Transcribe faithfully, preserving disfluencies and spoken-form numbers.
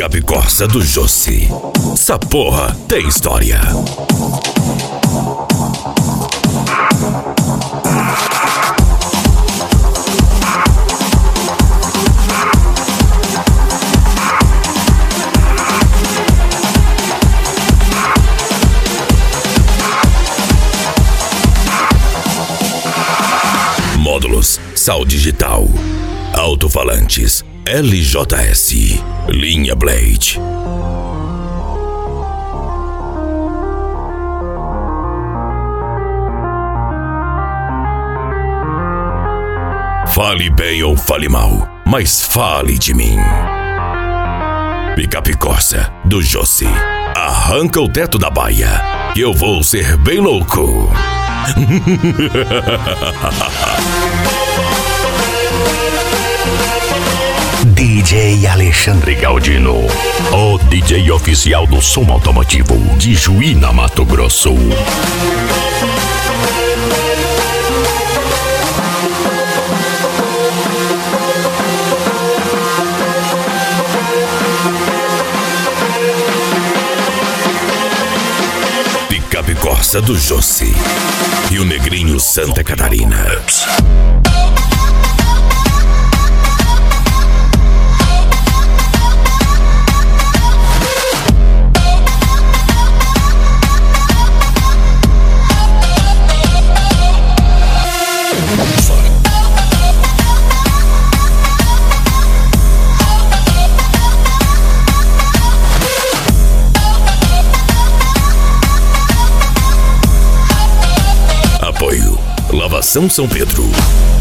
Picape Corsa do Jossi. Essa porra tem história. Módulos Sal Digital, alto-falantes L J S, linha Blade. Fale bem ou fale mal, mas fale de mim. Picape Corsa do Jossi. Arranca o teto da baia, que eu vou ser bem louco. D J Alexandre Galdino, o D J oficial do som automotivo de Juína, Mato Grosso. Picape Corsa do Jossi e o Negrinho Santa Catarina. Apoio Lavação São Pedro.